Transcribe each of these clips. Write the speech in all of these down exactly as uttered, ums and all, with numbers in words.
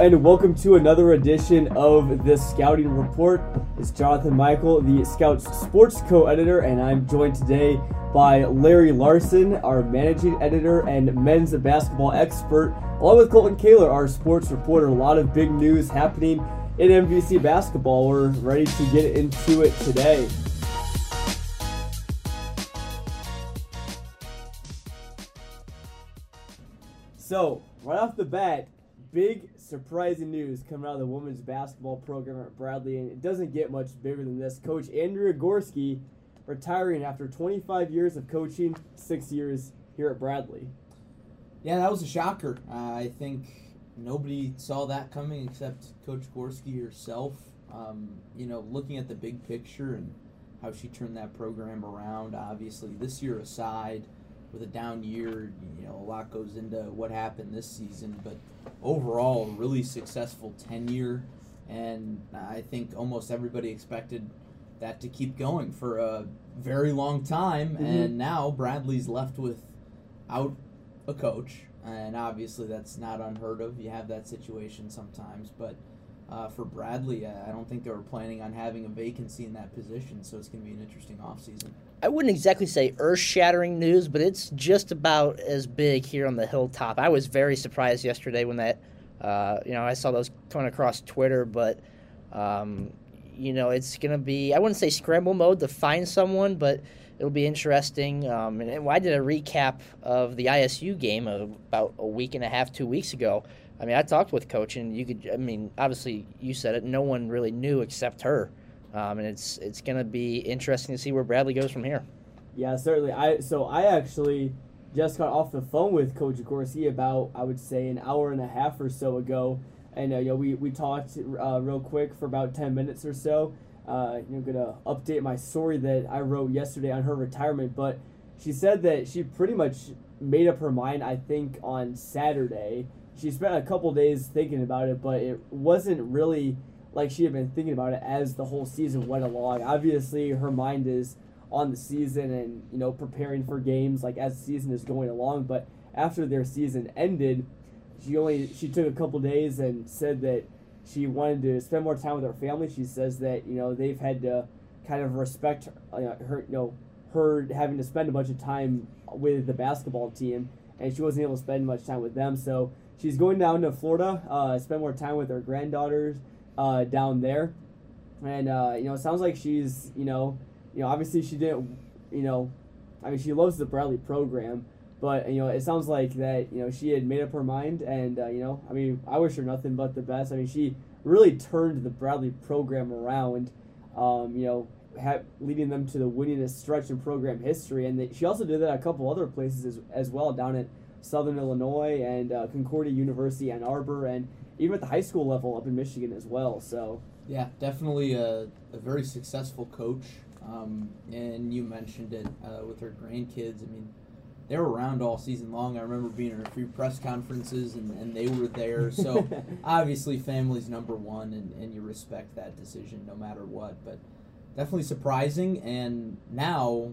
and welcome to another edition of the Scouting Report. It's Jonathan Michael, the Scouts sports co-editor, and I'm joined today by Larry Larson, our managing editor and men's basketball expert, along with Colton Kaler, our sports reporter. A lot of big news happening in M V C basketball. We're ready to get into it today. So, right off the bat, big surprising news coming out of the women's basketball program at Bradley, and it doesn't get much bigger than this. Coach Andrea Gorski retiring after twenty-five years of coaching, six years here at Bradley. Yeah, that was a shocker. Uh, I think nobody saw that coming except Coach Gorski herself. Um, you know, looking at the big picture and how she turned that program around, obviously this year aside, with a down year, you know, a lot goes into what happened this season, but overall, really successful tenure, and I think almost everybody expected that to keep going for a very long time, mm-hmm. and now Bradley's left without a coach, and obviously that's not unheard of. You have that situation sometimes, but uh, for Bradley, I don't think they were planning on having a vacancy in that position, so it's going to be an interesting offseason. I wouldn't exactly say earth-shattering news, but it's just about as big here on the hilltop. I was very surprised yesterday when that, uh, you know, I saw those coming across Twitter, but, um, you know, it's going to be, I wouldn't say scramble mode to find someone, but it'll be interesting. Um, and I did a recap of the I S U game about a week and a half, two weeks ago. I mean, I talked with Coach, and you could, I mean, obviously you said it, no one really knew except her. Um, and it's it's going to be interesting to see where Bradley goes from here. Yeah, certainly. I So I actually just got off the phone with Coach Gorski about, I would say, an hour and a half or so ago. And uh, you know, we, we talked uh, real quick for about ten minutes or so. Uh, I'm going to update my story that I wrote yesterday on her retirement. But she said that she pretty much made up her mind, I think, on Saturday. She spent a couple days thinking about it, but it wasn't really like she had been thinking about it as the whole season went along. Obviously, her mind is on the season and, you know, preparing for games like as the season is going along. But after their season ended, she only she took a couple days and said that she wanted to spend more time with her family. She says that, you know, they've had to kind of respect her, her you know, her having to spend a bunch of time with the basketball team, and she wasn't able to spend much time with them. So she's going down to Florida, uh, spend more time with her granddaughters uh, down there. And, uh, you know, it sounds like she's, you know, you know, obviously she didn't, you know, I mean, she loves the Bradley program, but, you know, it sounds like that, you know, she had made up her mind, and, uh, you know, I mean, I wish her nothing but the best. I mean, she really turned the Bradley program around, um, you know, ha- leading them to the winningest stretch in program history, and they, she also did that at a couple other places as, as well, down at Southern Illinois and uh, Concordia University, Ann Arbor, and even at the high school level up in Michigan as well. So yeah, definitely a, a very successful coach. Um, and you mentioned it uh, with her grandkids. I mean, they were around all season long. I remember being at a few press conferences, and, and they were there. So obviously family's number one, and, and you respect that decision no matter what. But definitely surprising. And now,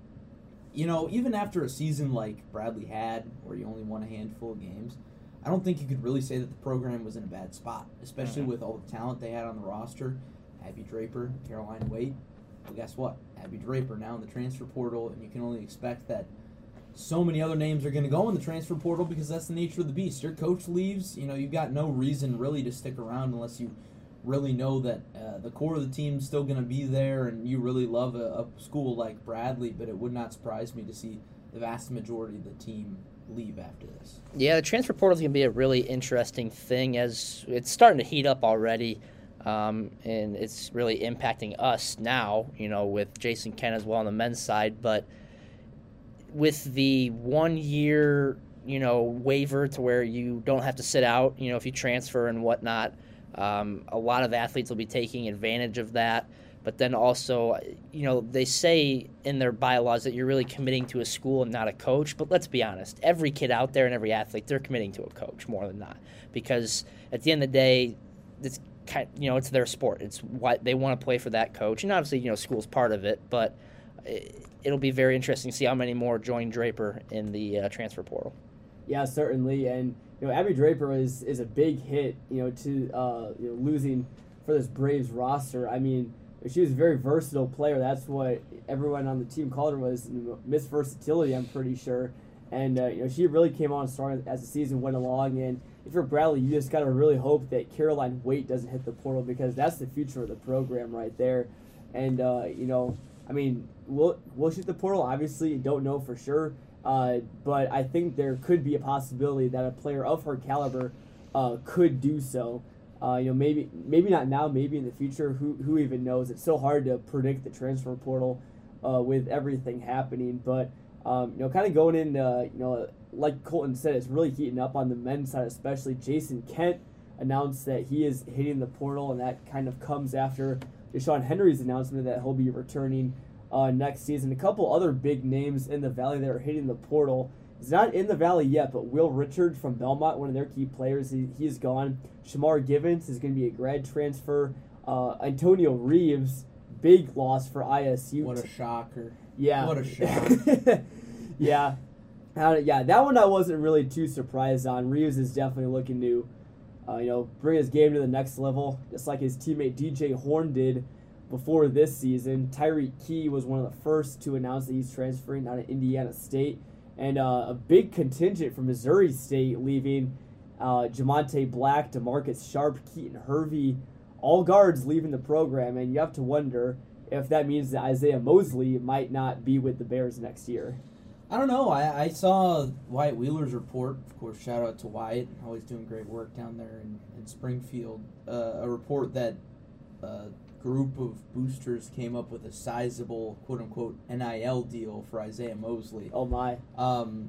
you know, even after a season like Bradley had, where you only won a handful of games, I don't think you could really say that the program was in a bad spot, especially with all the talent they had on the roster. Abby Draper, Caroline Waite. Well, guess what? Abby Draper now in the transfer portal, and you can only expect that so many other names are going to go in the transfer portal because that's the nature of the beast. Your coach leaves, you know, you've got no reason really to stick around unless you really know that uh, the core of the team's still going to be there and you really love a, a school like Bradley, but it would not surprise me to see the vast majority of the team leave after this. Yeah, the transfer portal is going to be a really interesting thing as it's starting to heat up already, um, and it's really impacting us now, you know, with Jason Kent as well on the men's side, but with the one-year, you know, waiver to where you don't have to sit out, you know, if you transfer and whatnot, um, a lot of athletes will be taking advantage of that. But then also, you know, they say in their bylaws that you're really committing to a school and not a coach. But let's be honest, every kid out there and every athlete, they're committing to a coach more than not. Because at the end of the day, it's kind, you know, it's their sport. It's what they want to play for that coach. And obviously, you know, school's part of it. But it'll be very interesting to see how many more join Draper in the uh, transfer portal. Yeah, certainly. And you know, Abby Draper is is a big hit, you know, to uh, you know, losing for this Braves roster. I mean, she was a very versatile player. That's what everyone on the team called her, was Miss Versatility, I'm pretty sure. And uh, you know, she really came on strong as the season went along. And if you're Bradley, you just gotta really hope that Caroline Waite doesn't hit the portal, because that's the future of the program right there. And uh, you know, I mean, we'll we'll shoot the portal. Obviously, don't know for sure, uh, but I think there could be a possibility that a player of her caliber uh, could do so. Uh, you know, maybe maybe not now, maybe in the future. Who who even knows? It's so hard to predict the transfer portal uh, with everything happening. But um, you know, kind of going in, uh, you know, like Colton said, it's really heating up on the men's side, especially. Jason Kent announced that he is hitting the portal, and that kind of comes after Deshaun Henry's announcement that he'll be returning uh, next season. A couple other big names in the Valley that are hitting the portal. He's not in the Valley yet, but Will Richard from Belmont, one of their key players, he, he's gone. Shamar Givens is going to be a grad transfer. Uh, Antonio Reeves, big loss for I S U. What a shocker. Yeah. What a shock. yeah. Uh, yeah, that one I wasn't really too surprised on. Reeves is definitely looking to uh, you know, bring his game to the next level, just like his teammate D J Horn did before this season. Tyreek Key was one of the first to announce that he's transferring out of Indiana State. And uh, a big contingent from Missouri State leaving. Uh, Jamonte Black, DeMarcus Sharp, Keaton Hervey, all guards leaving the program. And you have to wonder if that means that Isaiah Mosley might not be with the Bears next year. I don't know. I, I saw Wyatt Wheeler's report. Of course, shout out to Wyatt. Always doing great work down there in, in Springfield. Uh, a report that a group of boosters came up with a sizable, quote-unquote, N I L deal for Isaiah Mosley. Oh, my. Um,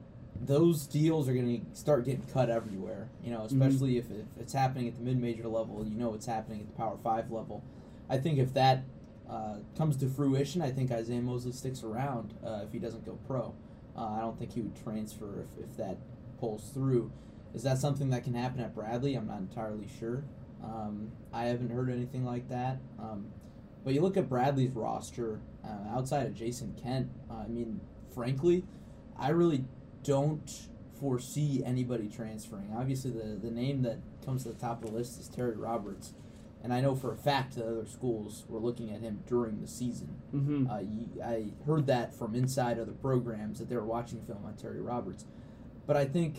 those deals are going to start getting cut everywhere, you know, especially mm-hmm. if, if it's happening at the mid-major level, you know it's happening at the Power five level. I think if that uh, comes to fruition, I think Isaiah Mosley sticks around uh, if he doesn't go pro. Uh, I don't think he would transfer if, if that pulls through. Is that something that can happen at Bradley? I'm not entirely sure. Um, I haven't heard anything like that. Um, but you look at Bradley's roster, uh, outside of Jason Kent, uh, I mean, frankly, I really don't foresee anybody transferring. Obviously, the, the name that comes to the top of the list is Terry Roberts. And I know for a fact that other schools were looking at him during the season. Mm-hmm. Uh, you, I heard that from inside other programs that they were watching film on Terry Roberts. But I think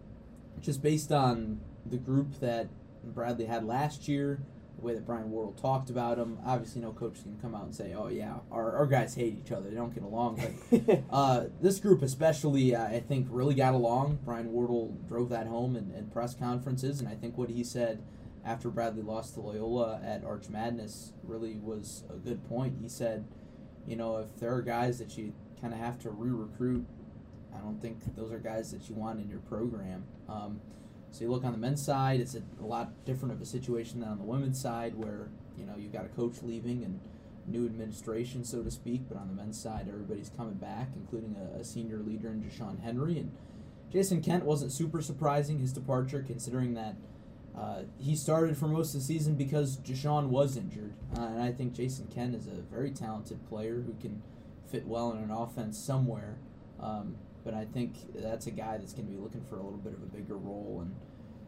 just based on the group that Bradley had last year, the way that Brian Wardle talked about him, obviously no coach can come out and say, oh, yeah, our, our guys hate each other. They don't get along. But uh, this group especially, uh, I think, really got along. Brian Wardle drove that home in, in press conferences, and I think what he said after Bradley lost to Loyola at Arch Madness really was a good point. He said, you know, if there are guys that you kind of have to re-recruit, I don't think those are guys that you want in your program. Um, so you look on the men's side, it's a, a lot different of a situation than on the women's side where, you know, you've got a coach leaving and new administration, so to speak. But on the men's side, everybody's coming back, including a, a senior leader in Deshaun Henry. And Jason Kent wasn't super surprising, his departure, considering that Uh, he started for most of the season because Deshaun was injured. Uh, and I think Jason Kent is a very talented player who can fit well in an offense somewhere. Um, but I think that's a guy that's going to be looking for a little bit of a bigger role. And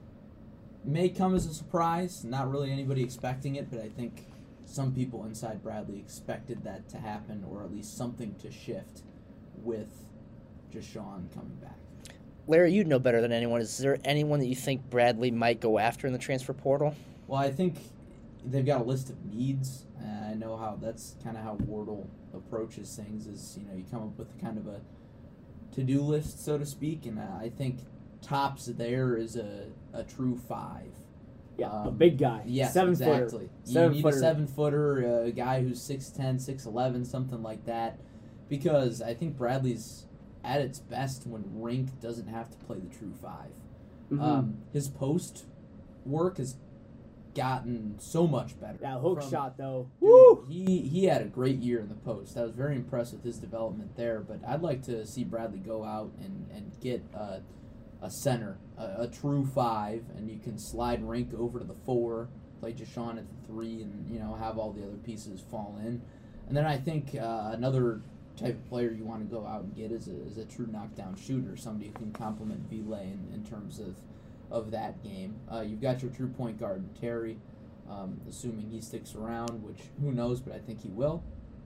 may come as a surprise. Not really anybody expecting it, but I think some people inside Bradley expected that to happen, or at least something to shift with Deshaun coming back. Larry, you'd know better than anyone. Is there anyone that you think Bradley might go after in the transfer portal? Well, I think they've got a list of needs. Uh, I know how that's kind of how Wardle approaches things. Is, you know, you come up with kind of a to-do list, so to speak, and uh, I think tops there is a, a true five. Yeah, um, a big guy. Yes, seven exactly. Footer. You Seven need footer. a seven-footer, a guy who's six ten, six eleven, something like that, because I think Bradley's at its best when Rink doesn't have to play the true five. Mm-hmm. Um, his post work has gotten so much better. That hook from, shot, though. Dude, Woo! he he had a great year in the post. I was very impressed with his development there, but I'd like to see Bradley go out and, and get a, a center, a, a true five, and you can slide Rink over to the four, play Deshaun at the three, and, you know, have all the other pieces fall in. And then I think uh, another type of player you want to go out and get is a, is a true knockdown shooter, somebody who can complement Ville in, in terms of of that game. Uh, you've got your true point guard, Terry, um, assuming he sticks around, which who knows, but I think he will.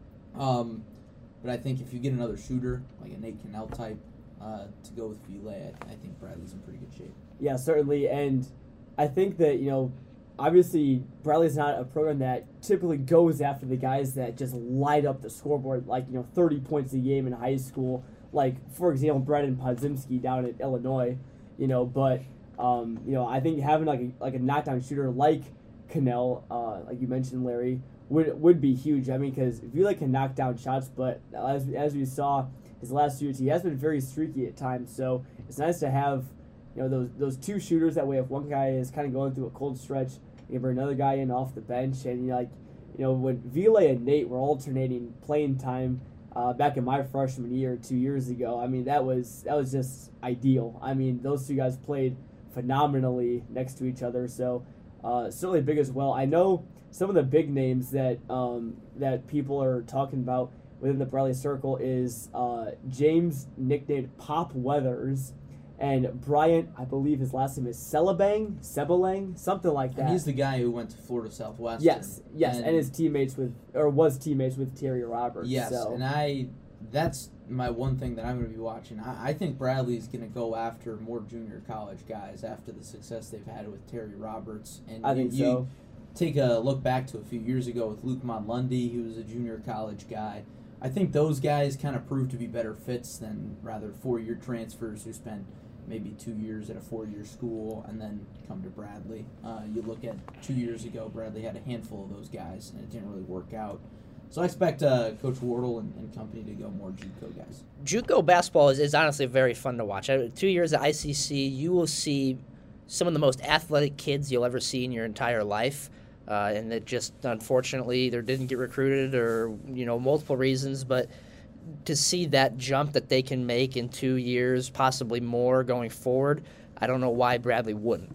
Um, but I think if you get another shooter, like a Nate Cannell type, uh, to go with Ville, I, I think Bradley's in pretty good shape. Yeah, certainly. And I think that, you know, obviously Bradley's not a program that typically goes after the guys that just light up the scoreboard, like, you know, thirty points a game in high school. Like, for example, Brendan Podzimski down at Illinois, you know, but, um, you know, I think having like a, like a knockdown shooter like Cannell, uh, like you mentioned, Larry, would would be huge. I mean, because Ville can knock down shots, but as, as we saw his last few years, he has been very streaky at times. So it's nice to have, you know, those those two shooters. That way, if one guy is kind of going through a cold stretch, you can bring another guy in off the bench. And, you know, like, you know, when Ville and Nate were alternating playing time uh, back in my freshman year two years ago, I mean, that was that was just ideal. I mean, those two guys played phenomenally next to each other. So uh, certainly big as well. I know some of the big names that um, that people are talking about within the Bradley circle is uh, James, nicknamed Pop Weathers, and Bryant, I believe his last name is Selabang, Sebalang, something like that. And he's the guy who went to Florida Southwestern. Yes, yes, and, and his teammates with, or was teammates with Terry Roberts. Yes, so. and I, that's my one thing that I'm going to be watching. I, I think Bradley's going to go after more junior college guys after the success they've had with Terry Roberts. And I you, think you so. Take a look back to a few years ago with Luke Monlundy, who was a junior college guy. I think those guys kind of proved to be better fits than rather four-year transfers who spent maybe two years at a four-year school and then come to Bradley. Uh, you look at two years ago, Bradley had a handful of those guys, and it didn't really work out. So I expect uh, Coach Wardle and, and company to go more JUCO guys. JUCO basketball is, is honestly very fun to watch. I, two years at I C C, you will see some of the most athletic kids you'll ever see in your entire life. Uh, and it just, unfortunately, either didn't get recruited or, you know, multiple reasons. But to see that jump that they can make in two years, possibly more going forward, I don't know why Bradley wouldn't.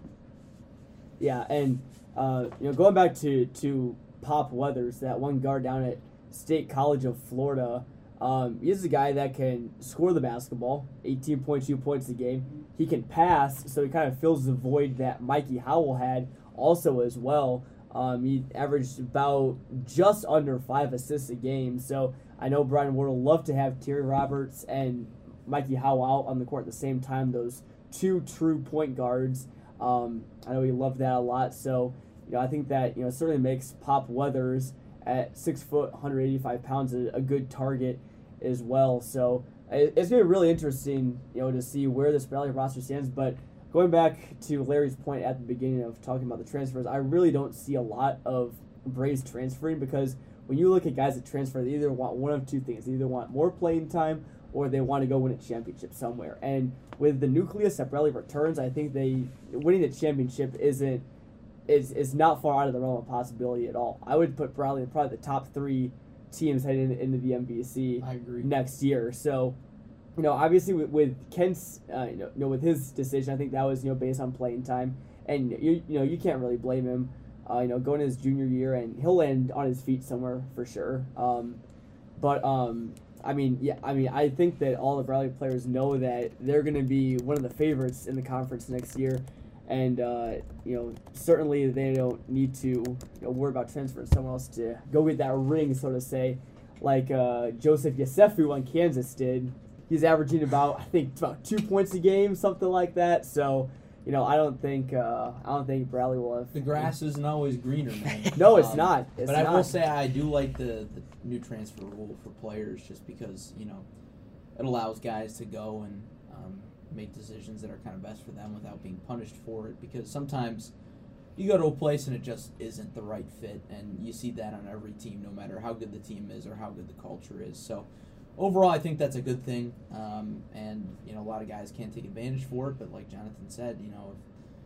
Yeah, and, uh, you know, going back to, to Pop Weathers, that one guard down at State College of Florida, um, he's a guy that can score the basketball, eighteen point two points a game. He can pass, so he kind of fills the void that Mikey Howell had also as well. Um, he averaged about just under five assists a game. So I know Brian Ward will love to have Terry Roberts and Mikey Howell out on the court at the same time, those two true point guards. Um, I know he loved that a lot. So, you know, I think that, you know, certainly makes Pop Weathers at six foot, one hundred eighty-five pounds a, a good target as well. So it, it's going to be really interesting, you know, to see where this Bradley roster stands. But going back to Larry's point at the beginning of talking about the transfers, I really don't see a lot of Braves transferring, because when you look at guys that transfer, they either want one of two things. They either want more playing time or they want to go win a championship somewhere. And with the nucleus that Bradley returns, I think they winning the championship isn't is is not far out of the realm of possibility at all. I would put Bradley in probably the top three teams heading into the M V C I agree. next year. So, you know, obviously with, with Kent's, uh, you, know, you know, with his decision, I think that was, you know, based on playing time, and you you know you can't really blame him. Uh, you know, going in his junior year, and he'll land on his feet somewhere for sure. Um, but um, I mean, yeah, I mean, I think that all the Bradley players know that they're going to be one of the favorites in the conference next year, and uh, you know, certainly they don't need to, you know, worry about transferring someone else to go get that ring, so to say, like uh, Joseph Yesefu on Kansas did. He's averaging about, I think, about two points a game, something like that. So, you know, I don't think uh, I don't think Bradley will have. The grass isn't always greener, man. No, it's Um, not. It's but I not. will say I do like the, the new transfer rule for players, just because, you know, it allows guys to go and um, make decisions that are kind of best for them without being punished for it. Because sometimes you go to a place and it just isn't the right fit, and you see that on every team, no matter how good the team is or how good the culture is. So overall, I think that's a good thing, um, and, you know, a lot of guys can't take advantage for it, but like Jonathan said, you know,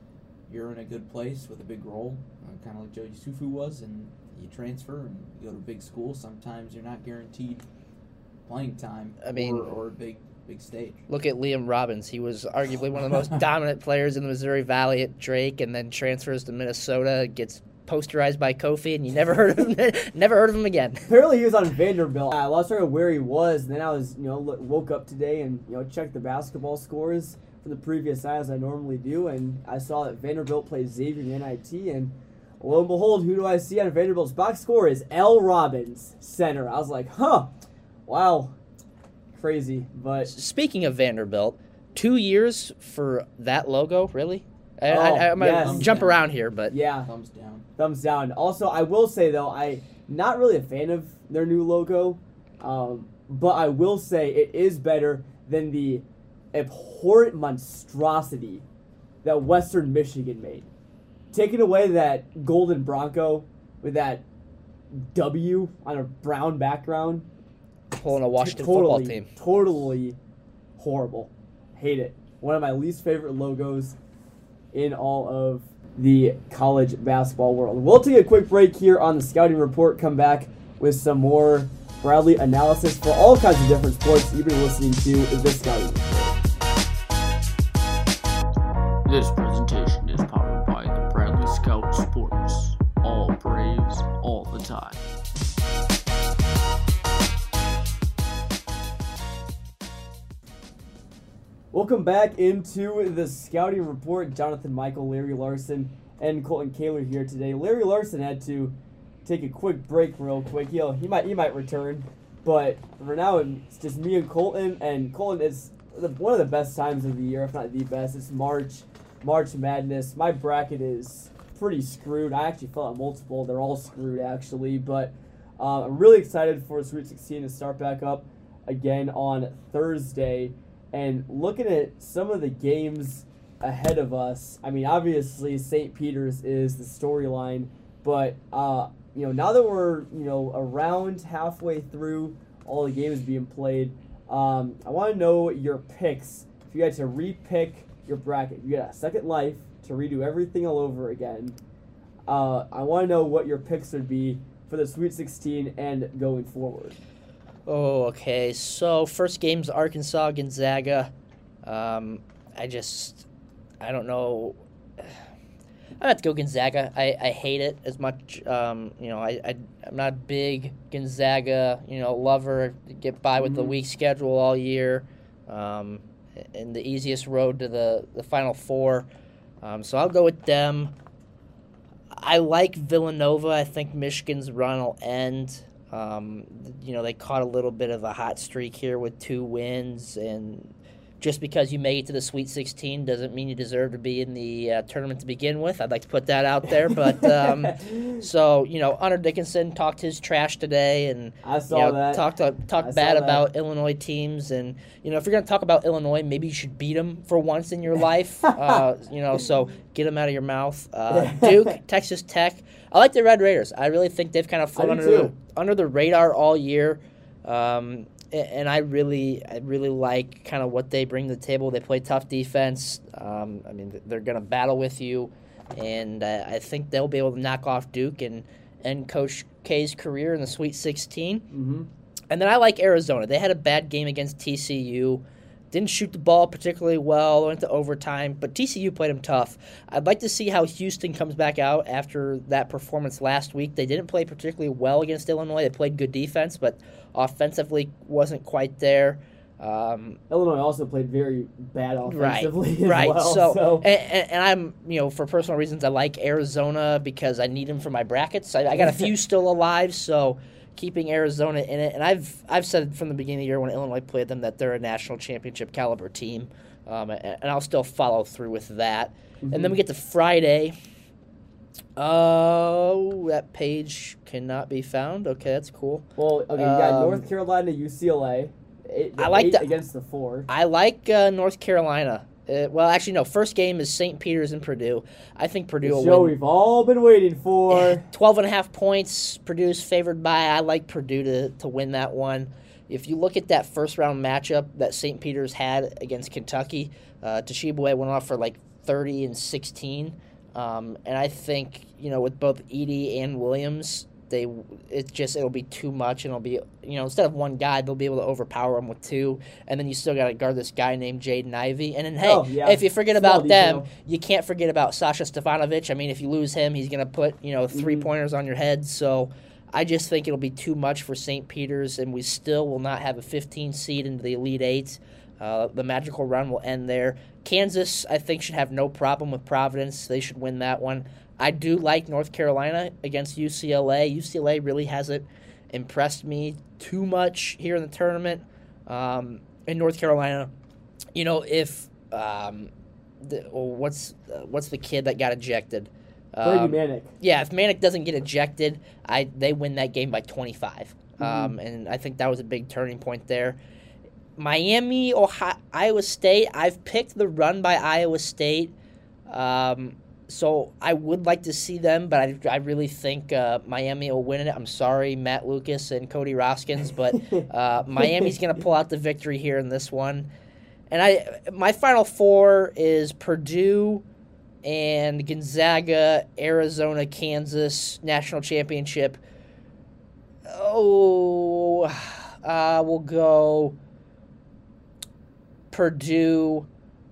if you're in a good place with a big role, uh, kind of like Joe Yusufu was, and you transfer and you go to a big school, sometimes you're not guaranteed playing time I mean, or, or a big big stage. Look at Liam Robbins. He was arguably one of the most dominant players in the Missouri Valley at Drake, and then transfers to Minnesota, gets posterized by Kofi, and you never heard of him, never heard of him again. Apparently he was on Vanderbilt. I lost track of where he was, and then I was, you know, look, woke up today and, you know, checked the basketball scores from the previous night as I normally do, and I saw that Vanderbilt plays Xavier in N I T, and lo and behold, who do I see on Vanderbilt's box score is L. Robbins, center. I was like, huh, wow, crazy. But speaking of Vanderbilt, two years for that logo, really? I, oh, I, I, I'm yes. gonna jump around here, but yeah, Thumbs down. thumbs down. Also, I will say though, I not really a fan of their new logo, um, but I will say it is better than the abhorrent monstrosity that Western Michigan made. Taking away that golden Bronco with that W on a brown background, pulling a Washington totally, football team. Totally horrible. Hate it. One of my least favorite logos in all of the college basketball world. We'll take a quick break here on the Scouting Report, come back with some more Bradley analysis for all kinds of different sports you've been listening to the Scouting Report. This presentation is powered by the Bradley Scout Sports. All Braves, all the time. Welcome back into the Scouting Report. Jonathan Michael, Larry Larson, and Colton Kaler here today. Larry Larson had to take a quick break real quick. He'll, he might he might return, but for now it's just me and Colton. And Colton, is the, one of the best times of the year, if not the best. It's March, March Madness. My bracket is pretty screwed. I actually fell out multiple. They're all screwed actually, but uh, I'm really excited for Sweet sixteen to start back up again on Thursday. And looking at some of the games ahead of us, I mean, obviously Saint Peter's is the storyline, but uh, you know, now that we're you know around halfway through all the games being played, um, I want to know your picks. If you had to re-pick your bracket, you got a second life to redo everything all over again. Uh, I want to know what your picks would be for the Sweet sixteen and going forward. Oh, okay. So first game's Arkansas Gonzaga. Um, I just, I don't know. I have to go Gonzaga. I, I hate it as much. Um, you know, I, I I'm not a big Gonzaga you know lover. Get by with mm-hmm. the weak schedule all year, um, and the easiest road to the the Final Four. Um, so I'll go with them. I like Villanova. I think Michigan's run will end. Um, you know, they caught a little bit of a hot streak here with two wins, and just because you made it to the Sweet sixteen doesn't mean you deserve to be in the uh, tournament to begin with. I'd like to put that out there. But um, so, you know, Hunter Dickinson talked his trash today, and I saw you know, that. talked uh, talked bad about Illinois teams. And you know, if you're going to talk about Illinois, maybe you should beat them for once in your life. uh, you know, so get them out of your mouth. Uh, Duke, Texas Tech. I like the Red Raiders. I really think they've kind of flown under the, under the radar all year. Um, And I really, I really like kind of what they bring to the table. They play tough defense. Um, I mean, they're going to battle with you, and uh, I think they'll be able to knock off Duke and end Coach K's career in the Sweet sixteen. Mm-hmm. And then I like Arizona. They had a bad game against T C U. Didn't shoot the ball particularly well, went to overtime, but T C U played them tough. I'd like to see how Houston comes back out after that performance last week. They didn't play particularly well against Illinois. They played good defense, but offensively wasn't quite there. Um, Illinois also played very bad offensively right, as right. well. So, so. And, and I'm, you know, for personal reasons, I like Arizona because I need them for my brackets. I, I got a few still alive, so keeping Arizona in it. And I've I've said from the beginning of the year when Illinois played them that they're a national championship caliber team, um, and, and I'll still follow through with that. Mm-hmm. And then we get to Friday. Oh, that page cannot be found. Okay, that's cool. Well, okay, you got um, North Carolina, U C L A. Eight, I like eight that against the four. I like uh, North Carolina. Uh, well, actually, no. First game is Saint Peter's and Purdue. I think Purdue The will show win. we've all been waiting for. twelve and a half points. Purdue's favored by. I like Purdue to, to win that one. If you look at that first round matchup that Saint Peter's had against Kentucky, uh, Tshiebwe went off for like thirty and sixteen. Um, and I think, you know, with both Edey and Williams, they it just it'll be too much, and it'll be, you know, instead of one guy, they'll be able to overpower them with two, and then you still got to guard this guy named Jaden Ivey. And then hey, oh, yeah. if you forget Small about them, detail. you can't forget about Sasha Stefanovic. I mean, if you lose him, he's gonna put, you know, three mm-hmm. pointers on your head. So I just think it'll be too much for Saint Peter's, and we still will not have a fifteen seed into the Elite Eight. Uh, the magical run will end there. Kansas, I think, should have no problem with Providence. They should win that one. I do like North Carolina against U C L A. U C L A really hasn't impressed me too much here in the tournament. Um, in North Carolina, you know, if um, the, oh, what's uh, what's the kid that got ejected? Brady Um, Manic. Yeah, if Manic doesn't get ejected, I they win that game by twenty-five. Mm-hmm. Um, and I think that was a big turning point there. Miami, Ohio, Iowa State. I've picked the run by Iowa State, um, so I would like to see them, but I, I really think uh, Miami will win it. I'm sorry, Matt Lucas and Cody Roskins, but uh, Miami's going to pull out the victory here in this one. And I, my final four is Purdue and Gonzaga, Arizona, Kansas, national championship. Oh, uh, we'll go Purdue,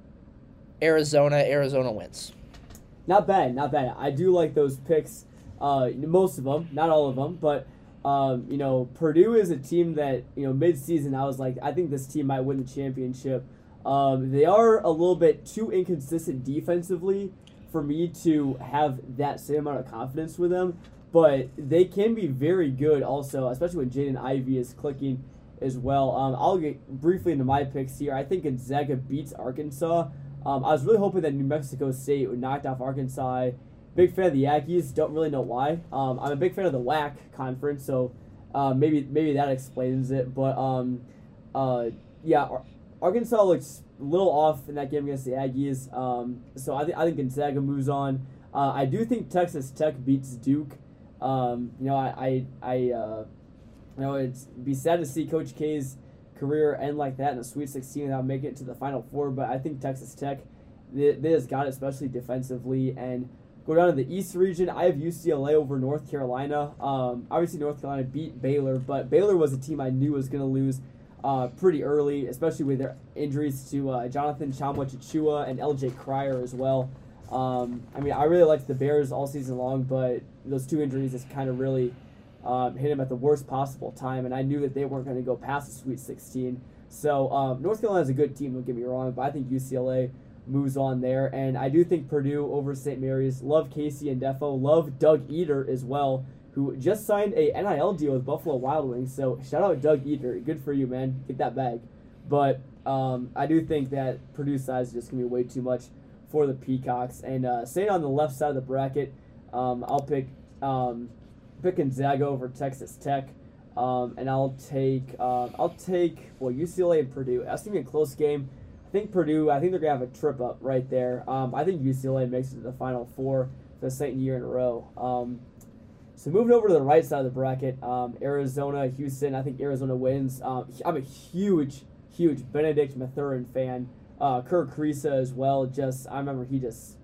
Arizona. Arizona wins. Not bad, not bad. I do like those picks, uh, most of them, not all of them, but, um, you know, Purdue is a team that, you know, mid-season I was like, I think this team might win the championship. Um, they are a little bit too inconsistent defensively for me to have that same amount of confidence with them, but they can be very good also, especially when Jaden Ivey is clicking as well. Um, I'll get briefly into my picks here. I think Gonzaga beats Arkansas. Um, I was really hoping that New Mexico State would knock off Arkansas. Big fan of the Aggies. Don't really know why. Um, I'm a big fan of the W A C conference, so uh, maybe maybe that explains it. But um, uh, yeah, Ar- Arkansas looks a little off in that game against the Aggies. Um, so I, th- I think Gonzaga moves on. Uh, I do think Texas Tech beats Duke. Um, you know, I I, I uh, you know it'd be sad to see Coach K's career end like that in the Sweet sixteen without making it to the Final Four, but I think Texas Tech, they, they just got it, especially defensively. And go down to the East region, I have U C L A over North Carolina. Um, obviously, North Carolina beat Baylor, but Baylor was a team I knew was going to lose uh, pretty early, especially with their injuries to uh, Jonathan Tchamwa-Tchatchoua and L J Cryer as well. Um, I mean, I really liked the Bears all season long, but those two injuries just kind of really Um, hit him at the worst possible time, and I knew that they weren't going to go past the Sweet sixteen. So um, North Carolina is a good team, don't get me wrong, but I think U C L A moves on there, and I do think Purdue over Saint Mary's. Love Casey and Defo. Love Doug Eater as well, who just signed a N I L deal with Buffalo Wild Wings, so shout out Doug Eater. Good for you, man. Get that bag. But um, I do think that Purdue size is just going to be way too much for the Peacocks. And uh, staying on the left side of the bracket, um, I'll pick... Um, pick Gonzaga over Texas Tech, um, and I'll take uh, I'll take well U C L A and Purdue. That's gonna be a close game. I think Purdue. I think they're gonna have a trip up right there. Um, I think U C L A makes it to the Final Four for the second year in a row. Um, so moving over to the right side of the bracket, um, Arizona, Houston. I think Arizona wins. Um, I'm a huge, huge Benedict Mathurin fan. Uh, Kirk Kriisa as well. Just I remember he just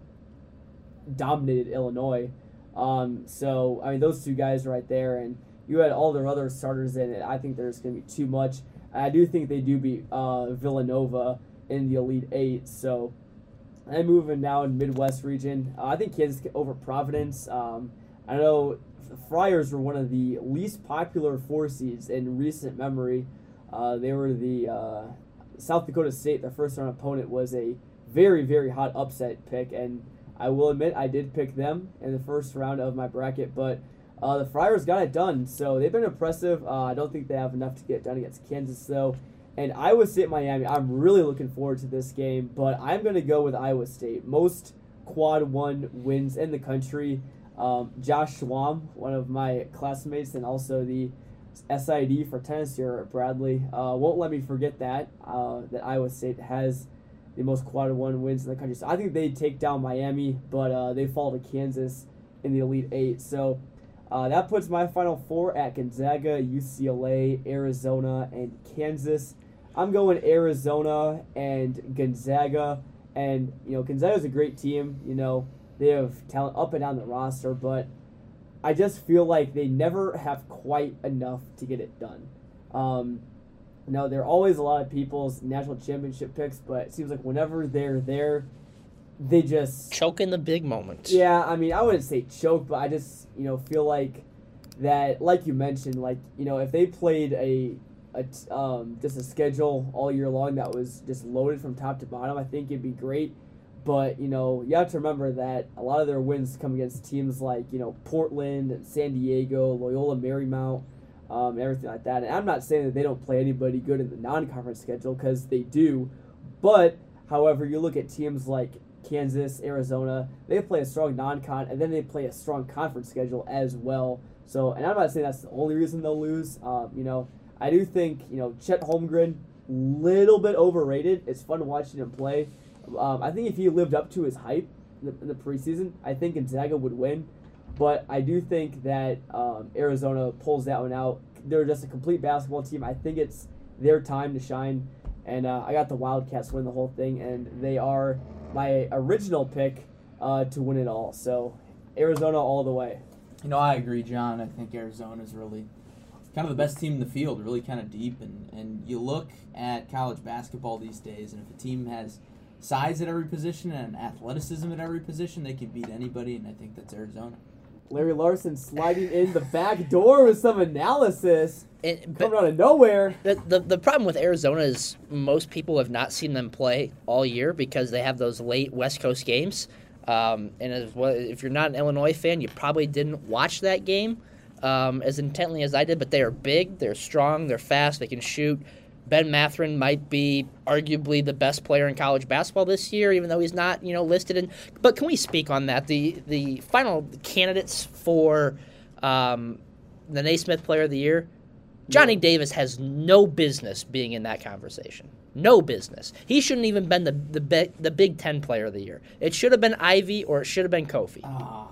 dominated Illinois. Um, so, I mean, those two guys right there, and you had all their other starters in it. I think there's going to be too much. I do think they do beat uh, Villanova in the Elite Eight. So, I'm moving down Midwest region. Uh, I think Kansas over Providence. Um, I know the Friars were one of the least popular four seeds in recent memory. Uh, they were the uh, South Dakota State. Their first round opponent was a very, very hot upset pick, and I will admit I did pick them in the first round of my bracket, but uh, the Friars got it done, so they've been impressive. Uh, I don't think they have enough to get done against Kansas, though. And Iowa State, Miami, I'm really looking forward to this game, but I'm going to go with Iowa State. Most quad one wins in the country. Um, Josh Schwamm, one of my classmates, and also the S I D for tennis here at Bradley, uh, won't let me forget that, uh, that Iowa State has the most quad one wins in the country. So I think they take down Miami, but uh, they fall to Kansas in the Elite Eight. So uh, that puts my Final Four at Gonzaga, U C L A, Arizona, and Kansas. I'm going Arizona and Gonzaga. And, you know, Gonzaga's a great team. You know, they have talent up and down the roster, but I just feel like they never have quite enough to get it done. Um, No, there are always a lot of people's national championship picks, but it seems like whenever they're there, they just choke in the big moment. Yeah, I mean, I wouldn't say choke, but I just, you know, feel like that, like you mentioned, like, you know, if they played a a t- um, just a schedule all year long that was just loaded from top to bottom, I think it'd be great. But, you know, you have to remember that a lot of their wins come against teams like, you know, Portland and San Diego, Loyola Marymount, um, everything like that. And I'm not saying that they don't play anybody good in the non-conference schedule, because they do. But, however, you look at teams like Kansas, Arizona, they play a strong non-con, and then they play a strong conference schedule as well. So, and I'm not saying that's the only reason they'll lose. Um, you know, I do think, you know, Chet Holmgren, little bit overrated. It's fun watching him play. Um, I think if he lived up to his hype in the, in the preseason, I think Gonzaga would win. But I do think that um, Arizona pulls that one out. They're just a complete basketball team. I think it's their time to shine. And uh, I got the Wildcats win the whole thing, and they are my original pick uh, to win it all. So Arizona all the way. You know, I agree, John. I think Arizona's really kind of the best team in the field, really kind of deep. And, and you look at college basketball these days, and if a team has size at every position and athleticism at every position, they can beat anybody, and I think that's Arizona. Larry Larson sliding in the back door with some analysis. It, coming out of nowhere. The, the the problem with Arizona is most people have not seen them play all year because they have those late West Coast games. Um, and as well, if you're not an Illinois fan, you probably didn't watch that game um, as intently as I did. But they are big, they're strong, they're fast, they can shoot. Ben Mathurin might be arguably the best player in college basketball this year, even though he's not, you know, listed in. But can we speak on that? The the final candidates for um, the Naismith Player of the Year, Johnny Davis has no business being in that conversation. No business. He shouldn't even been the the big, the Big Ten Player of the Year. It should have been Ivy or it should have been Kofi. Oh.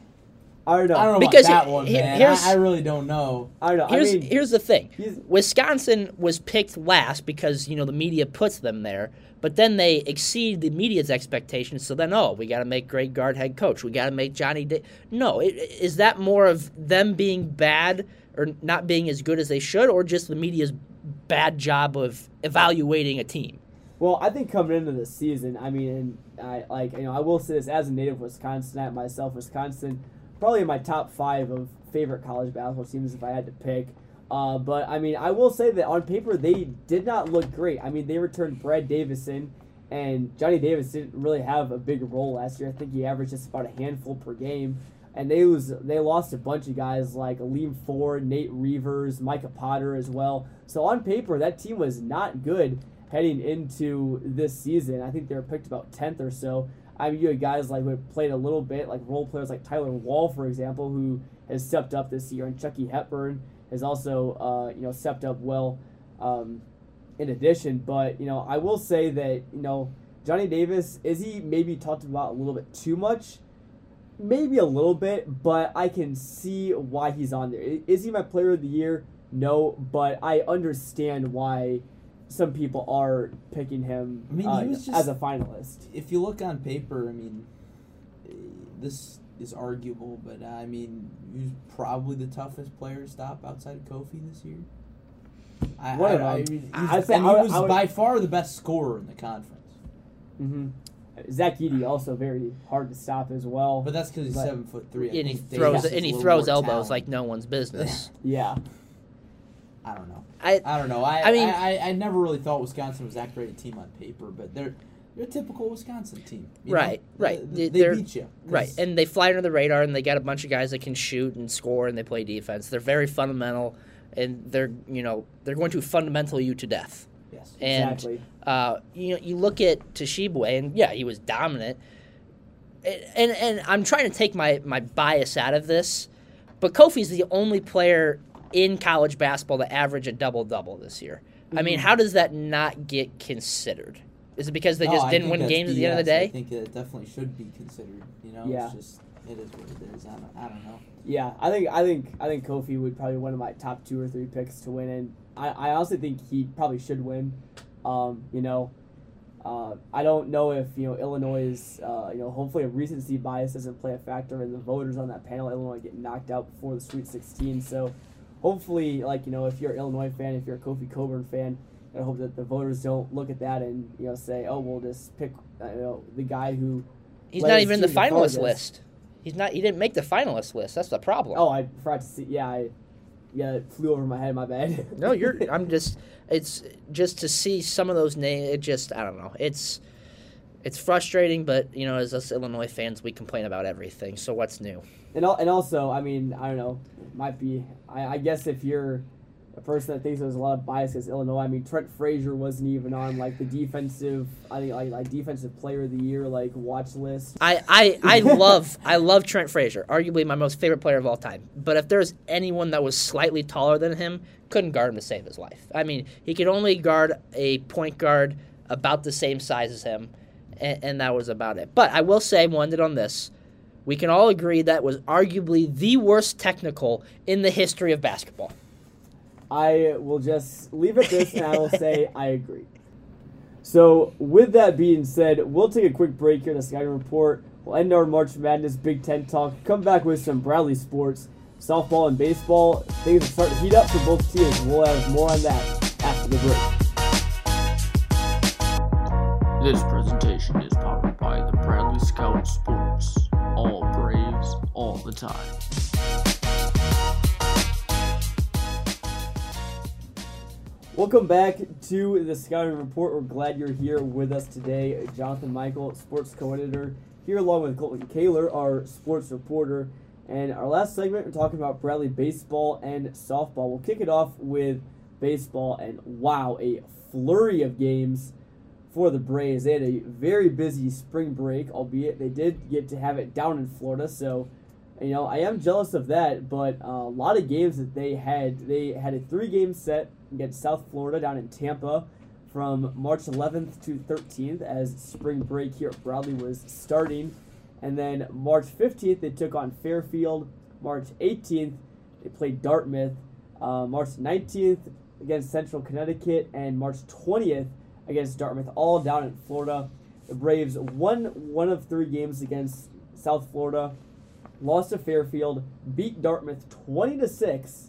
I don't know. I don't know Because about that he- one, he- man. here's- I, I really don't know. I don't know. Here's I mean, here's the thing. he's- Wisconsin was picked last because, you know, the media puts them there, but then they exceed the media's expectations. So then, oh, we got to make Greg Gard head coach. We got to make Johnny Da- No, it, is that more of them being bad or not being as good as they should, or just the media's bad job of evaluating a team? Well, I think coming into the season, I mean, and I like you know, I will say this as a native Wisconsinite myself, Wisconsin, probably in my top five of favorite college basketball teams if I had to pick. Uh, but I mean, I will say that on paper they did not look great. I mean, they returned Brad Davison, and Johnny Davis didn't really have a big role last year. I think he averaged just about a handful per game, and they was they lost a bunch of guys like Aleem Ford, Nate Reavers, Micah Potter as well. So on paper, that team was not good heading into this season. I think they were picked about tenth or so. I mean, you had guys like who had played a little bit, like role players like Tyler Wall, for example, who has stepped up this year, and Chucky Hepburn has also, uh, you know, stepped up well. Um, in addition, but you know, I will say that you know, Johnny Davis, is he maybe talked about a little bit too much? Maybe a little bit, but I can see why he's on there. Is he my player of the year? No, but I understand why some people are picking him I mean, uh, he was just- as a finalist. If you look on paper, I mean, eh, this is arguable, but uh, I mean, he was probably the toughest player to stop outside of Kofi this year. I, One I, of I them. mean, I'd he's- say and I he would- was I would- by far the best scorer in the conference. Mm-hmm. Zach Edey also very hard to stop as well. But that's because he's But- seven foot three. I And he think throws Davis is and he a little throws more elbows talent. like no one's business. Yeah. I don't know. I I don't know. I I mean- I, I, I never really thought Wisconsin was that great a team on paper, but they're they're a typical Wisconsin team. you Right, know? right. They, They're- they beat you. 'cause- Right, and they fly under the radar, and they got a bunch of guys that can shoot and score, and they play defense. They're very fundamental, and they're you know they're going to fundamental you to death. yes. And Exactly. uh, you know you look at Toshibwe, and yeah, he was dominant. And, and and I'm trying to take my my bias out of this, but Kofi's the only player in college basketball to average a double double this year. I mean, Mhm. how does that not get considered? Is it because they No, just I didn't think win that's games at the end of the B S. day? I think it definitely should be considered. You know, Yeah. it's just it is what it is. I don't, I don't know. Yeah, I think I think I think Kofi would probably be one of my top two or three picks to win, and I, I honestly think he probably should win. Um, you know, uh, I don't know if you know Illinois is uh, you know hopefully a recency bias doesn't play a factor in the voters on that panel. Illinois get knocked out before the Sweet sixteen, so hopefully, like you know, if you're an Illinois fan, if you're a Kofi Coburn fan, I hope that the voters don't look at that and you know say, oh, we'll just pick uh, you know the guy who. He's led not his even in the team the finalist farthest. list. He's not. He didn't make the finalist list. That's the problem. Oh, I forgot to see. Yeah, I, Yeah, it flew over my head. My bad. No, you're. I'm just. It's just to see some of those names. It just. I don't know. It's. It's frustrating, but you know, as us Illinois fans, we complain about everything. So what's new? And al- and also, I mean, I don't know. Might be. I, I guess if you're a person that thinks there's a lot of bias against Illinois, I mean, Trent Frazier wasn't even on like the defensive. I think like, like defensive player of the year like watch list. I, I, I love I love Trent Frazier, arguably my most favorite player of all time. But if there's anyone that was slightly taller than him, couldn't guard him to save his life. I mean, he could only guard a point guard about the same size as him, and, and that was about it. But I will say, we'll end it on this. We can all agree that was arguably the worst technical in the history of basketball. I will just leave it this, and I will say I agree. So, with that being said, we'll take a quick break here in the Scouting Report. We'll end our March Madness Big Ten talk, come back with some Bradley sports, softball and baseball. Things are starting to heat up for both teams. We'll have more on that after the break. This presentation is powered by the Bradley Scout Sports. All Braves, all the time. Welcome back to the Scouting Report. We're glad you're here with us today. Jonathan Michael, sports co-editor, here along with Colton Kaler, our sports reporter. And our last segment, we're talking about Bradley baseball and softball. We'll kick it off with baseball, and wow, a flurry of games for the Braves. They had a very busy spring break, albeit they did get to have it down in Florida, so you know, I am jealous of that, but uh, a lot of games that they had. They had a three-game set against South Florida down in Tampa from March eleventh to thirteenth as spring break here at Bradley was starting. And then March fifteenth, they took on Fairfield. March eighteenth, they played Dartmouth. Uh, March nineteenth against Central Connecticut. And March twentieth against Dartmouth, all down in Florida. The Braves won one of three games against South Florida, lost to Fairfield, beat Dartmouth twenty to six.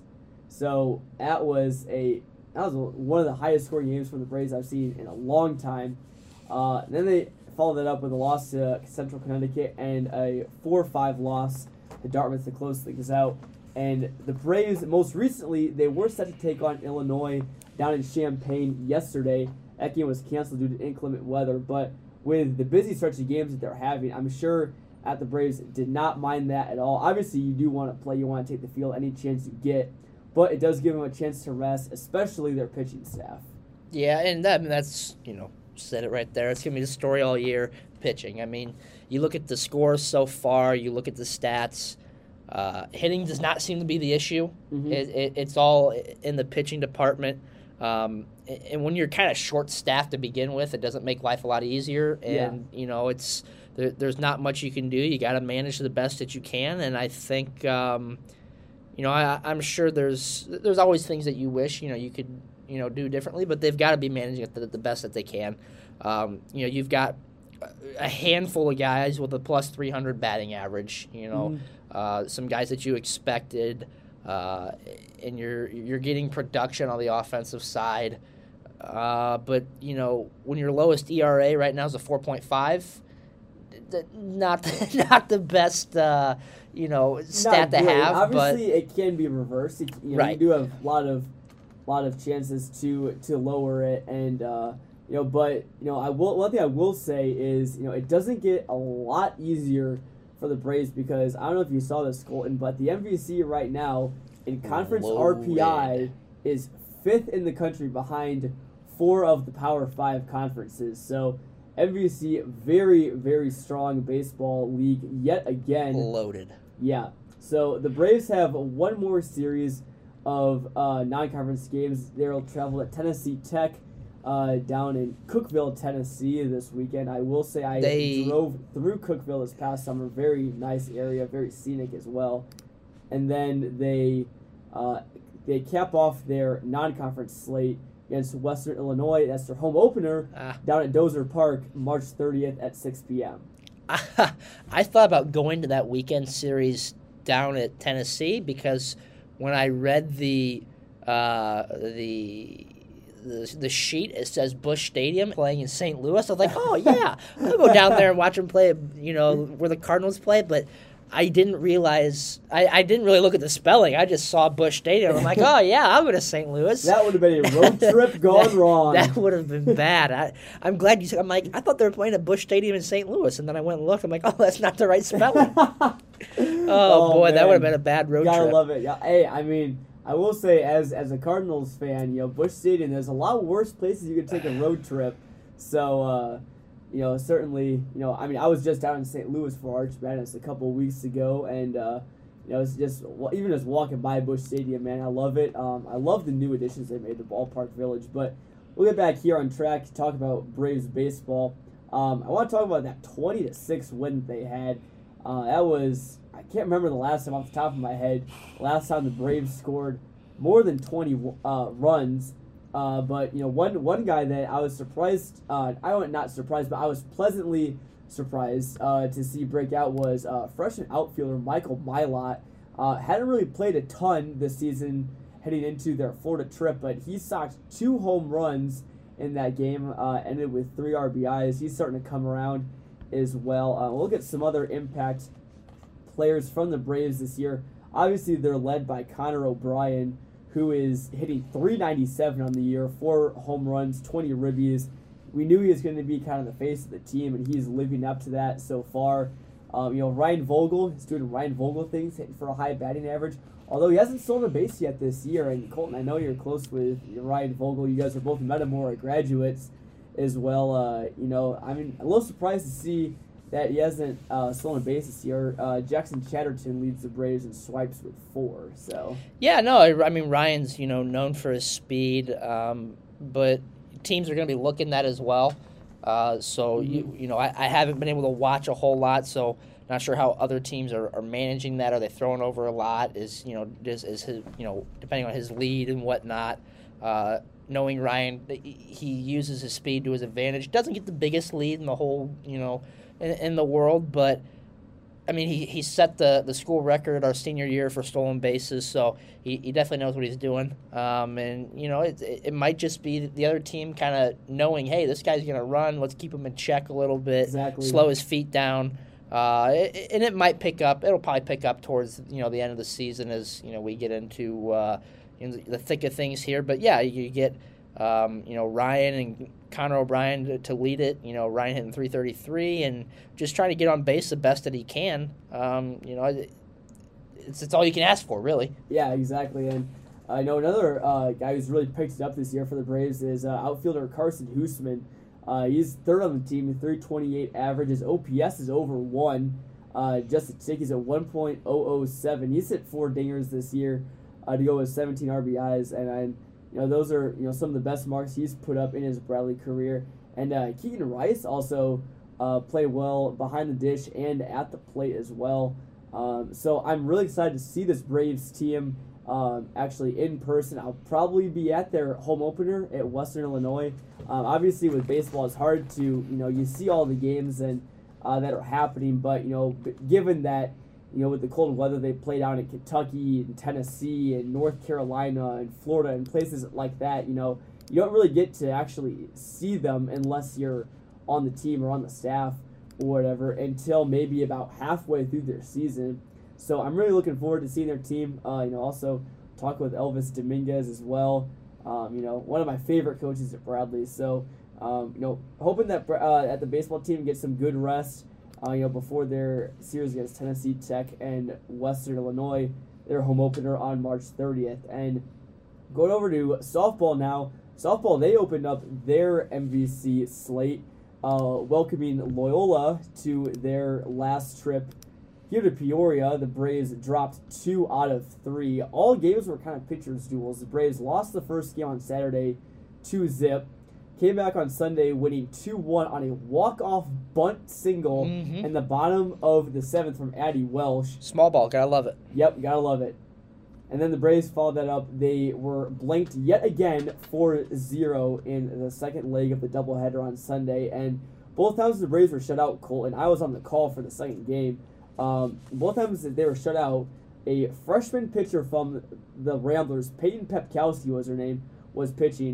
So that was a that was one of the highest scoring games from the Braves I've seen in a long time. Uh, then they followed that up with a loss to Central Connecticut and a four five loss to Dartmouth to close things out. And the Braves, most recently, they were set to take on Illinois down in Champaign yesterday. That game was canceled due to inclement weather. But with the busy stretch of games that they're having, I'm sure at the Braves did not mind that at all. Obviously, you do want to play. You want to take the field any chance you get. But it does give them a chance to rest, especially their pitching staff. Yeah, and that, that's, you know, said it right there. It's going to be the story all year, pitching. I mean, you look at the scores so far, you look at the stats. Uh, hitting does not seem to be the issue. Mm-hmm. It, it, it's all in the pitching department. Um, and when you're kind of short-staffed to begin with, it doesn't make life a lot easier. And, yeah. you know, it's there, there's not much you can do. You got to manage the best that you can. And I think, um, you know, I, I'm sure there's there's always things that you wish, you know, you could, you know, do differently. But they've got to be managing it the, the best that they can. Um, you know, you've got a handful of guys with a plus three hundred batting average, you know, mm. uh, some guys that you expected. Uh, and you're you're getting production on the offensive side, uh, but you know when your lowest E R A right now is a four point five, not not the best uh, you know stat to have. Obviously, but it can be reversed. You, you, know, right. you do have a lot of lot of chances to to lower it, and uh, you know, but you know, I will one thing I will say is you know it doesn't get a lot easier for the Braves because I don't know if you saw this, Colton, but the M V C right now in conference Loaded. R P I is fifth in the country behind four of the Power Five conferences. So M V C, very, very strong baseball league yet again. Loaded. Yeah. So the Braves have one more series of uh, non-conference games. They'll travel to Tennessee Tech Uh, down in Cookeville, Tennessee this weekend. I will say I they, drove through Cookeville this past summer. Very nice area, very scenic as well. And then they uh, they cap off their non-conference slate against Western Illinois. That's their home opener ah. down at Dozer Park, March thirtieth at six p.m. I thought about going to that weekend series down at Tennessee because when I read the uh, the The, the sheet, it says Busch Stadium playing in Saint Louis. I was like, oh, yeah, I'll go down there and watch them play, you know, where the Cardinals play. But I didn't realize I, I didn't really look at the spelling. I just saw Busch Stadium. I'm like, oh yeah, I'll go to Saint Louis. That would have been a road trip gone that, wrong. That would have been bad. I, I'm glad you said. I'm like, I thought they were playing at Busch Stadium in Saint Louis, and then I went and looked. I'm like, oh, that's not the right spelling. oh, Oh, boy, that man. would have been a bad road Gotta trip. love it. Yeah. Hey, I mean, I will say, as as a Cardinals fan, you know, Busch Stadium, there's a lot worse places you could take a road trip. So, uh, you know, certainly, you know, I mean, I was just down in Saint Louis for Arch Madness a couple of weeks ago, and, uh, you know, it's just, even just walking by Busch Stadium, man, I love it. Um, I love the new additions they made to Ballpark Village, but we'll get back here on track to talk about Braves baseball. Um, I want to talk about that twenty to six win they had. Uh, that was, I can't remember the last time off the top of my head, last time the Braves scored more than twenty uh, runs. Uh, but, you know, one one guy that I was surprised, uh, I was not surprised, but I was pleasantly surprised uh, to see break out was uh, freshman outfielder Michael Milot. Uh, hadn't really played a ton this season heading into their Florida trip, but he socked two home runs in that game, uh, ended with three R B Is. He's starting to come around as well. Uh, we'll get some other impact players from the Braves this year. Obviously, they're led by Connor O'Brien, who is hitting three ninety-seven on the year, four home runs, twenty ribbies. We knew he was going to be kind of the face of the team, and he's living up to that so far. Um, you know, Ryan Vogel is doing Ryan Vogel things, hitting for a high batting average, although he hasn't stolen a base yet this year. And Colton, I know you're close with Ryan Vogel. You guys are both Metamora graduates as well. Uh, you know, I mean, a little surprised to see that he hasn't uh, stolen a base this year. Uh, Jackson Chatterton leads the Braves in swipes with four. So Yeah, no, I, I mean, Ryan's, you know, known for his speed, um, but teams are going to be looking at that as well. Uh, so, Mm-hmm. you, you know, I, I haven't been able to watch a whole lot, so not sure how other teams are, are managing that. Are they throwing over a lot? Is, you know, is, is his, you know, depending on his lead and whatnot. Uh, knowing Ryan, he uses his speed to his advantage. Doesn't get the biggest lead in the whole, you know, in, in the world, but I mean, he, he set the, the school record our senior year for stolen bases, so he, he definitely knows what he's doing. Um, and, you know, it, it, it might just be the other team kind of knowing, hey, this guy's going to run. Let's keep him in check a little bit, Exactly. slow his feet down. Uh, it, and it might pick up. It'll probably pick up towards, you know, the end of the season as, you know, we get into uh, in the thick of things here. But, yeah, you get, um, you know, Ryan and Connor O'Brien to, to lead it. You know, Ryan hitting three thirty-three and just trying to get on base the best that he can. Um, you know, it, it's it's all you can ask for, really. yeah, exactly. And I know another uh, guy who's really picked it up this year for the Braves is uh, outfielder Carson Hoosman. Uh, he's third on the team, three twenty-eight average. His O P S is over one. Uh, Justin Tick is at one point oh oh seven. He's hit four dingers this year uh, to go with seventeen R B Is, and I, you know those are you know some of the best marks he's put up in his Bradley career. And uh, Keegan Rice also uh, played well behind the dish and at the plate as well. Um, so I'm really excited to see this Braves team um, actually in person. I'll probably be at their home opener at Western Illinois. Um, obviously, with baseball, it's hard to, you know, you see all the games and uh, that are happening, but, you know, b- given that, you know, with the cold weather, they play down in Kentucky and Tennessee and North Carolina and Florida and places like that, you know, you don't really get to actually see them unless you're on the team or on the staff or whatever until maybe about halfway through their season. So I'm really looking forward to seeing their team. Uh, you know, also talk with Elvis Dominguez as well. Um, you know, one of my favorite coaches at Bradley. So, um, you know, hoping that uh, at the baseball team gets some good rest, uh, you know, before their series against Tennessee Tech and Western Illinois, their home opener on March thirtieth. And going over to softball now. Softball, they opened up their M V C slate, uh, welcoming Loyola to their last trip here to Peoria. The Braves dropped two out of three. All games were kind of pitchers' duels. The Braves lost the first game on Saturday, two zip. Came back on Sunday, winning two one on a walk-off bunt single Mhm. in the bottom of the seventh from Addie Welsh. Small ball, gotta love it. Yep, gotta love it. And then the Braves followed that up. They were blanked yet again four zero in the second leg of the doubleheader on Sunday. And both times the Braves were shut out, Colton. I was on the call for the second game. Um, both times that they were shut out, a freshman pitcher from the Ramblers, Peyton Pepkowski was her name, was pitching.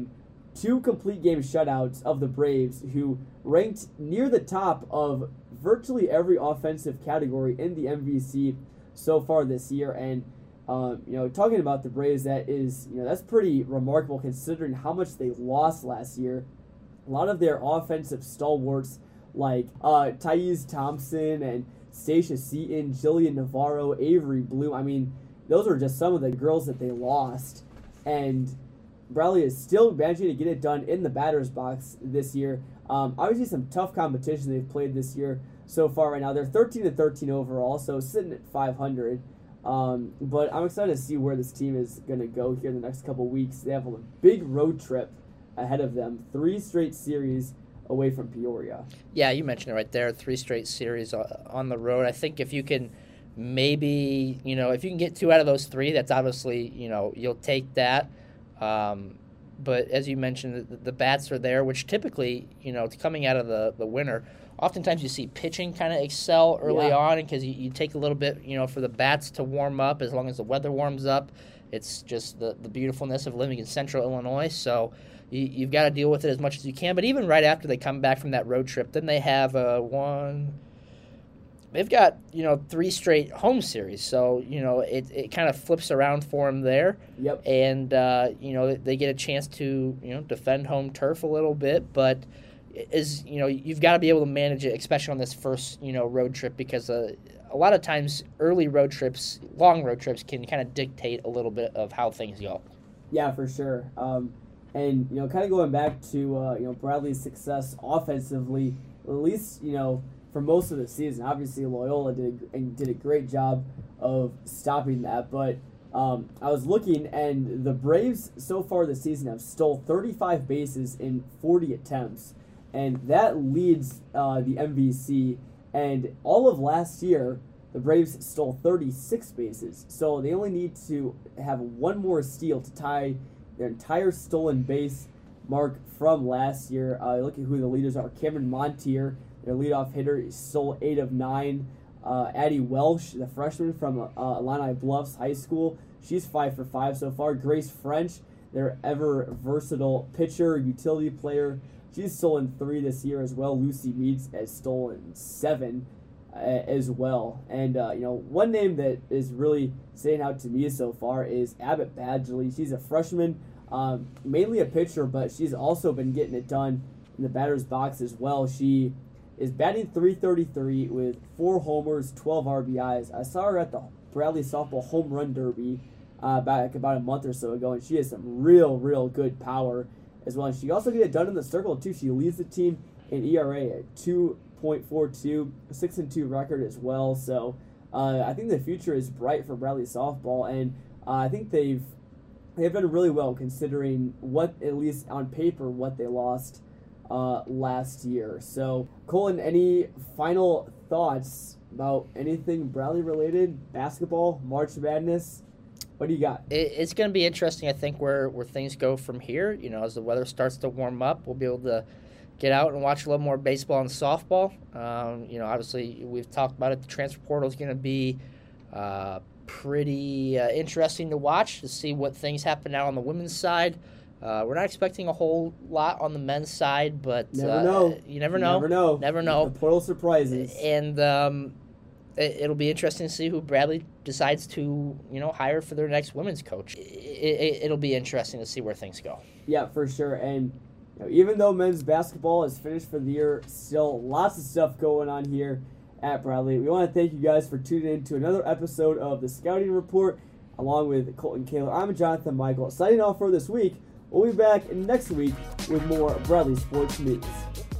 two complete game shutouts of the Braves, who ranked near the top of virtually every offensive category in the M V C so far this year. And um, you know, talking about the Braves, that is, you know, that's pretty remarkable considering how much they lost last year. A lot of their offensive stalwarts, like uh, Thais Thompson and Stacia Seaton, Jillian Navarro, Avery Bloom, I mean, those are just some of the girls that they lost. And Bradley is still managing to get it done in the batter's box this year. Um, obviously, some tough competition they've played this year so far. Right now, they're thirteen and thirteen overall, so sitting at five hundred. Um, but I'm excited to see where this team is going to go here in the next couple weeks. They have a big road trip ahead of them, three straight series away from Peoria. Yeah, you mentioned it right there, three straight series on the road. I think if you can maybe, you know, if you can get two out of those three, that's obviously, you know, you'll take that. Um, but as you mentioned, the, the bats are there, which typically, you know, coming out of the, the winter, oftentimes you see pitching kind of excel early yeah. on because you, you take a little bit, you know, for the bats to warm up as long as the weather warms up. It's just the, the beautifulness of living in central Illinois. So you, you've got to deal with it as much as you can. But even right after they come back from that road trip, then they have a one – they've got, you know, three straight home series. So, you know, it, it kind of flips around for them there. Yep. And, uh, you know, they get a chance to, you know, defend home turf a little bit. But, is you know, you've got to be able to manage it, especially on this first, you know, road trip because uh, a lot of times early road trips, long road trips can kind of dictate a little bit of how things go. Yeah, for sure. Um, and, you know, kind of going back to, uh, you know, Bradley's success offensively, at least, you know, for most of the season. Obviously, Loyola did a, did a great job of stopping that. But um, I was looking, and the Braves so far this season have stole thirty-five bases in forty attempts. And that leads uh, the M V C. And all of last year, the Braves stole thirty-six bases. So they only need to have one more steal to tie their entire stolen base mark from last year. Uh, look at who the leaders are. Cameron Montier, their leadoff hitter, stole eight of nine. Uh, Addie Welsh, the freshman from uh, Illini Bluffs High School, she's five for five so far. Grace French, their ever versatile pitcher, utility player, she's stolen three this year as well. Lucy Meads has stolen seven uh, as well. And, uh, you know, one name that is really standing out to me so far is Abbott Badgley. She's a freshman, um, mainly a pitcher, but she's also been getting it done in the batter's box as well. She is batting three thirty-three with four homers, twelve R B Is. I saw her at the Bradley Softball Home Run Derby uh, back about a month or so ago, and she has some real, real good power as well. And she also gets it done in the circle, too. She leads the team in E R A at two point four two, six and two record as well. So uh, I think the future is bright for Bradley Softball, and uh, I think they've they've done really well considering what, at least on paper, what they lost Uh, last year. So, Colin, any final thoughts about anything Bradley related? Basketball, March Madness? What do you got? It, it's going to be interesting, I think, where, where things go from here. You know, as the weather starts to warm up, we'll be able to get out and watch a little more baseball and softball. Um, you know, obviously, we've talked about it. The transfer portal is going to be uh, pretty uh, interesting to watch to see what things happen now on the women's side. Uh, we're not expecting a whole lot on the men's side, but never uh, know. You never you know. Never know. Never know. The portal surprises. And um, it, it'll be interesting to see who Bradley decides to, you know, hire for their next women's coach. It, it, it'll be interesting to see where things go. Yeah, for sure. And you know, even though men's basketball is finished for the year, still lots of stuff going on here at Bradley. We want to thank you guys for tuning in to another episode of the Scouting Report, along with Colton Kaler. I'm Jonathan Michael. Signing off for this week. We'll be back next week with more Bradley Sports News.